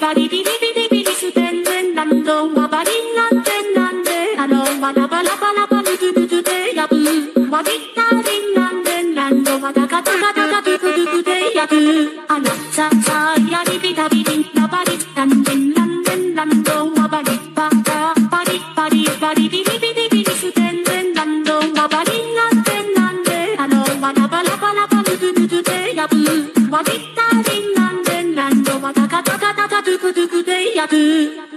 バリビリビリビリステンデンランドはバリンなんてなんであのはラバラバラバルズルズでやぶはビッタリンなんでランドはダカダカダカドゥクドゥクでやぶあのザザやリビタビリンラバリランデンランデンランドはバリバカバリバリバリビリビリビリステンデンランドはバリンなんてなんであのはラバラバラバルズルズでやぶはビッタリンなんでランドはダカダカダカドゥクドゥクでやぶ